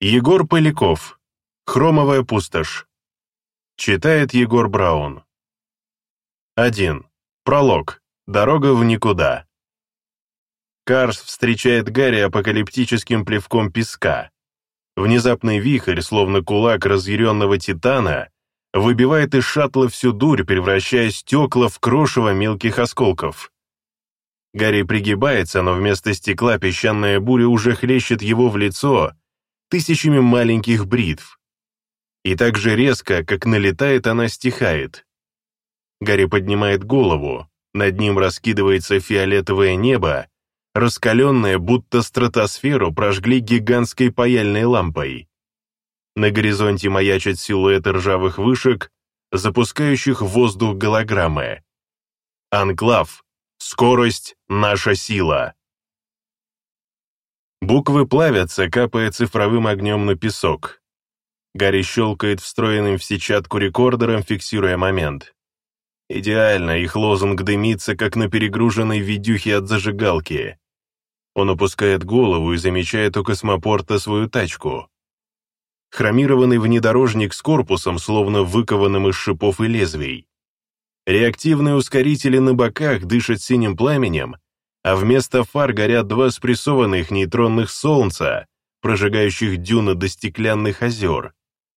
Егор Поляков. Хромовая пустошь. Читает Егор Браун. 1. Пролог. Дорога в никуда. Карс встречает Гарри апокалиптическим плевком песка. Внезапный вихрь, словно кулак разъяренного титана, выбивает из шаттла всю дурь, превращая стекла в крошево мелких осколков. Гарри пригибается, но вместо стекла песчаная буря уже хлещет его в лицо тысячами маленьких бритв. И так же резко, как налетает, она стихает. Гарри поднимает голову, над ним раскидывается фиолетовое небо, раскаленное, будто стратосферу прожгли гигантской паяльной лампой. На горизонте маячат силуэты ржавых вышек, запускающих в воздух голограммы. Анклав. Скорость — наша сила. Буквы плавятся, капая цифровым огнем на песок. Гарри щелкает встроенным в сетчатку рекордером, фиксируя момент. Идеально, их лозунг дымится, как на перегруженной видюхе от зажигалки. Он опускает голову и замечает у космопорта свою тачку. Хромированный внедорожник с корпусом, словно выкованным из шипов и лезвий. Реактивные ускорители на боках дышат синим пламенем, а вместо фар горят два спрессованных нейтронных солнца, прожигающих дюны до стеклянных озер.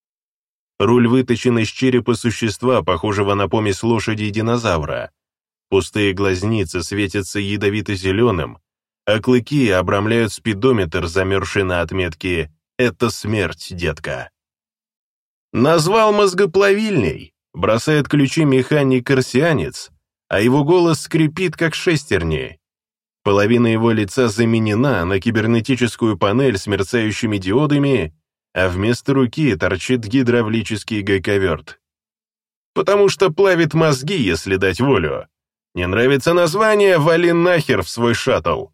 Руль выточен из черепа существа, похожего на помесь лошади и динозавра. Пустые глазницы светятся ядовито-зеленым, а клыки обрамляют спидометр, замерзший на отметке «Это смерть, детка». «Назвал мозгоплавильней», бросает ключи механик-корсианец, а его голос скрипит, как шестерни. Половина его лица заменена на кибернетическую панель с мерцающими диодами, а вместо руки торчит гидравлический гайковерт. Потому что плавит мозги, если дать волю. Не нравится название, вали нахер в свой шаттл.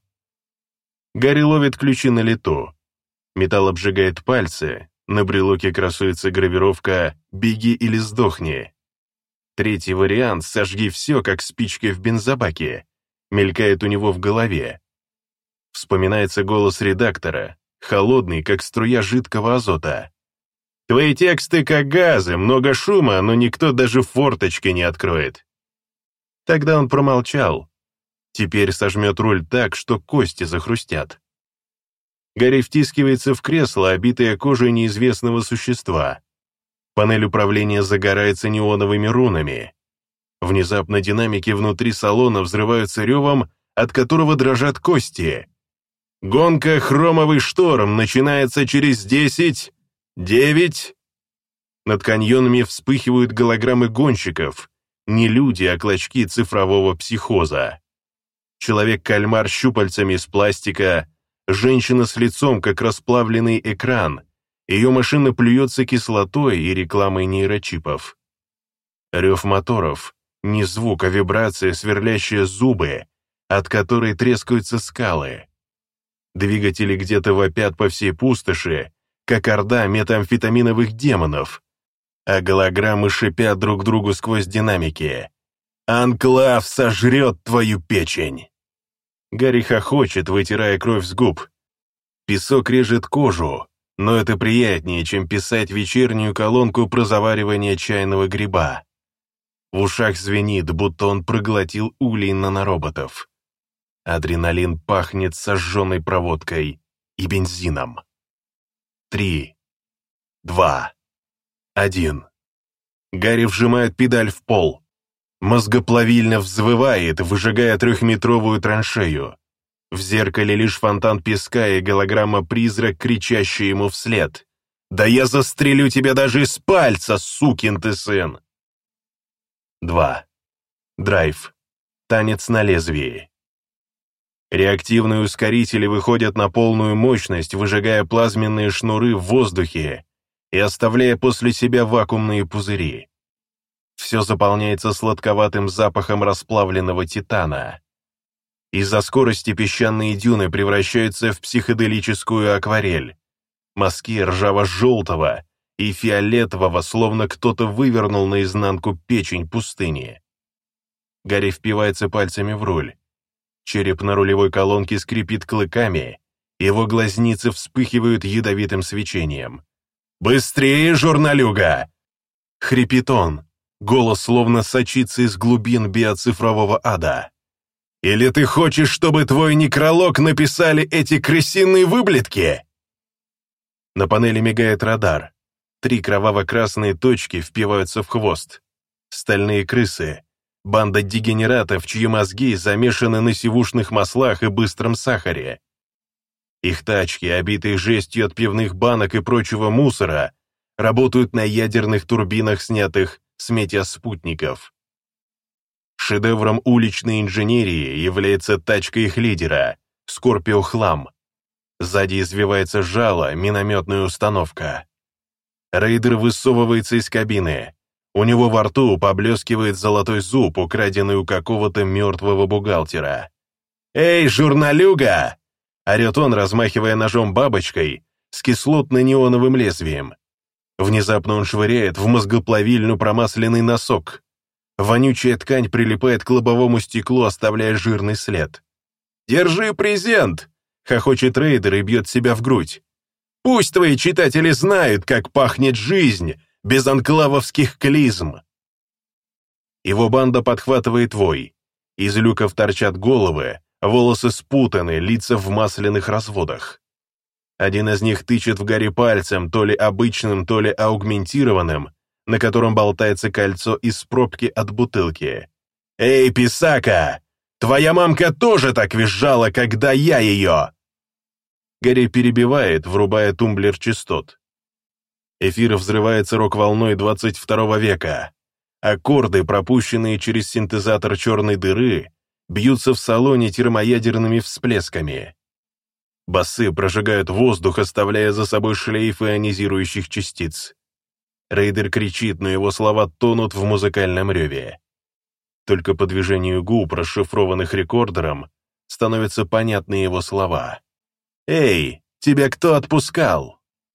Гарри ловит ключи на лету. Металл обжигает пальцы, на брелоке красуется гравировка «Беги или сдохни». Третий вариант «Сожги все, как спичкой в бензобаке» мелькает у него в голове. Вспоминается голос редактора, холодный, как струя жидкого азота. «Твои тексты как газы, много шума, но никто даже форточки не откроет». Тогда он промолчал. Теперь сожмет руль так, что кости захрустят. Гарри втискивается в кресло, обитое кожей неизвестного существа. Панель управления загорается неоновыми рунами. Внезапно динамики внутри салона взрываются ревом, от которого дрожат кости. Гонка «Хромовый шторм» начинается через 10, 9. Над каньонами вспыхивают голограммы гонщиков. Не люди, а клочки цифрового психоза. Человек-кальмар с щупальцами из пластика, женщина с лицом, как расплавленный экран. Ее машина плюется кислотой и рекламой нейрочипов. Рев моторов. Не звук, а вибрация, сверлящая зубы, от которой трескаются скалы. Двигатели где-то вопят по всей пустоши, как орда метамфетаминовых демонов, а голограммы шипят друг другу сквозь динамики. «Анклав сожрет твою печень!» Гарри хохочет, вытирая кровь с губ. Песок режет кожу, но это приятнее, чем писать вечернюю колонку про заваривание чайного гриба. В ушах звенит, будто он проглотил улей нанороботов. Адреналин пахнет сожженной проводкой и бензином. 3, 2, 1. Гарри вжимает педаль в пол. Мозгоплавильня взвывает, выжигая 3-метровую траншею. В зеркале лишь фонтан песка и голограмма-призрак, кричащая ему вслед. «Да я застрелю тебя даже из пальца, сукин ты сын!» 2. Драйв. Танец на лезвии. Реактивные ускорители выходят на полную мощность, выжигая плазменные шнуры в воздухе и оставляя после себя вакуумные пузыри. Все заполняется сладковатым запахом расплавленного титана. Из-за скорости песчаные дюны превращаются в психоделическую акварель. Мазки ржаво-желтого и фиолетового, словно кто-то вывернул наизнанку печень пустыни. Гарри впивается пальцами в руль. Череп на рулевой колонке скрипит клыками, Его глазницы вспыхивают ядовитым свечением. «Быстрее, журналюга!» Хрипит он. Голос словно сочится из глубин биоцифрового ада. «Или ты хочешь, чтобы твой некролог написали эти крысиные выблетки?» На панели мигает радар. 3 кроваво-красные точки впиваются в хвост. Стальные крысы. Банда дегенератов, чьи мозги замешаны на сивушных маслах и быстром сахаре. Их тачки, обитые жестью от пивных банок и прочего мусора, работают на ядерных турбинах, снятых с метеоспутников. Шедевром уличной инженерии является тачка их лидера — Скорпио Хлам. Сзади извивается жало, минометная установка. Рейдер высовывается из кабины. У него во рту поблескивает золотой зуб, украденный у какого-то мертвого бухгалтера. «Эй, журналюга!» — орет он, размахивая ножом-бабочкой с кислотно-неоновым лезвием. Внезапно он швыряет в мозгоплавильню промасленный носок. Вонючая ткань прилипает к лобовому стеклу, оставляя жирный след. «Держи презент!» — хохочет рейдер и бьет себя в грудь. «Пусть твои читатели знают, как пахнет жизнь без анклавовских клизм!» Его банда подхватывает вой. Из люков торчат головы, волосы спутаны, лица в масляных разводах. Один из них тычет в Гарри пальцем, то ли обычным, то ли аугментированным, на котором болтается кольцо из пробки от бутылки. «Эй, писака! Твоя мамка тоже так визжала, когда я ее!» Гарри перебивает, врубая тумблер частот. Эфир взрывается рок-волной 22 века. Аккорды, пропущенные через синтезатор черной дыры, бьются в салоне термоядерными всплесками. Басы прожигают воздух, оставляя за собой шлейфы ионизирующих частиц. Рейдер кричит, но его слова тонут в музыкальном реве. Только по движению губ, расшифрованных рекордером, становятся понятны его слова. «Эй, тебя кто отпускал?»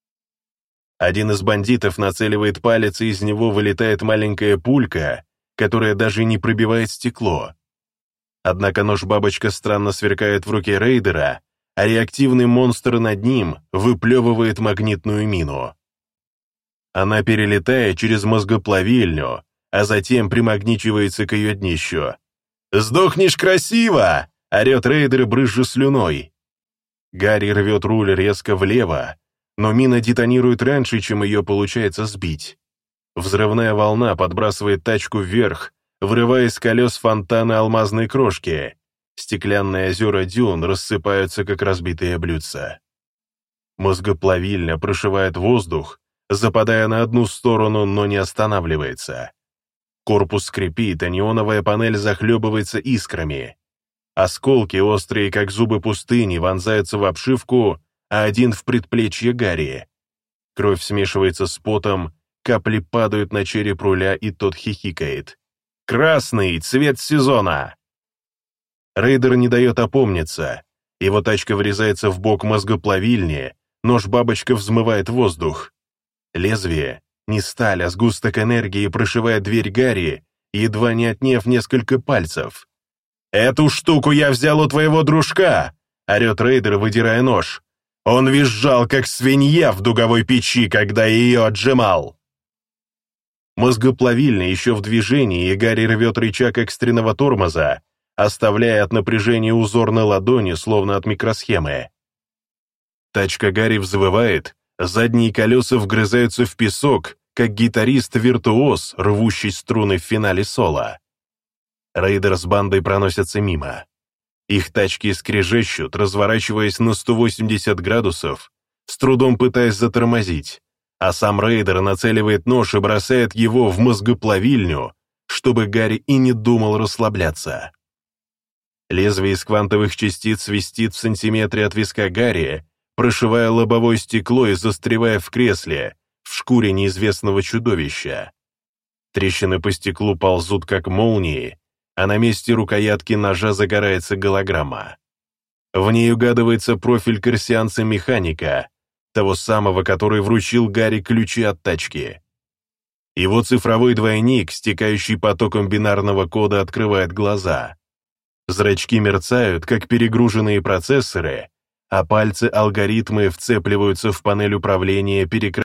Один из бандитов нацеливает палец, и из него вылетает маленькая пулька, которая даже не пробивает стекло. Однако нож-бабочка странно сверкает в руке рейдера, а реактивный монстр над ним выплевывает магнитную мину. Она перелетает через мозгоплавильню, а затем примагничивается к ее днищу. «Сдохнешь красиво!» — орет рейдер, брызжа слюной. Гарри рвет руль резко влево, но мина детонирует раньше, чем ее получается сбить. Взрывная волна подбрасывает тачку вверх, вырывая из колес фонтаны алмазной крошки. Стеклянные озера дюн рассыпаются, как разбитые блюдца. Мозгоплавильня прошивает воздух, западая на одну сторону, но не останавливается. Корпус скрипит, а неоновая панель захлебывается искрами. Осколки, острые как зубы пустыни, вонзаются в обшивку, а один в предплечье Гарри. Кровь смешивается с потом, капли падают на череп руля, и тот хихикает. «Красный! Цвет сезона!» Рейдер не дает опомниться. Его тачка врезается в бок мозгоплавильни, нож-бабочка взмывает воздух. Лезвие, не сталь, а сгусток энергии, прошивает дверь Гарри, едва не отняв несколько пальцев. «Эту штуку я взял у твоего дружка!» — орет рейдер, выдирая нож. «Он визжал, как свинья в дуговой печи, когда ее отжимал!» Мозгоплавильня еще в движении, и Гарри рвет рычаг экстренного тормоза, оставляя от напряжения узор на ладони, словно от микросхемы. Тачка Гарри взвывает, задние колеса вгрызаются в песок, как гитарист-виртуоз, рвущий струны в финале соло. Рейдер с бандой проносятся мимо. Их тачки скрежещут, разворачиваясь на 180 градусов, с трудом пытаясь затормозить, а сам рейдер нацеливает нож и бросает его в мозгоплавильню, чтобы Гарри и не думал расслабляться. Лезвие из квантовых частиц свистит в сантиметре от виска Гарри, прошивая лобовое стекло и застревая в кресле, в шкуре неизвестного чудовища. Трещины по стеклу ползут, как молнии, а на месте рукоятки ножа загорается голограмма. В ней угадывается профиль корсианца-механика, того самого, который вручил Гарри ключи от тачки. Его цифровой двойник, стекающий потоком бинарного кода, открывает глаза. Зрачки мерцают, как перегруженные процессоры, а пальцы алгоритмы вцепливаются в панель управления, перекрывая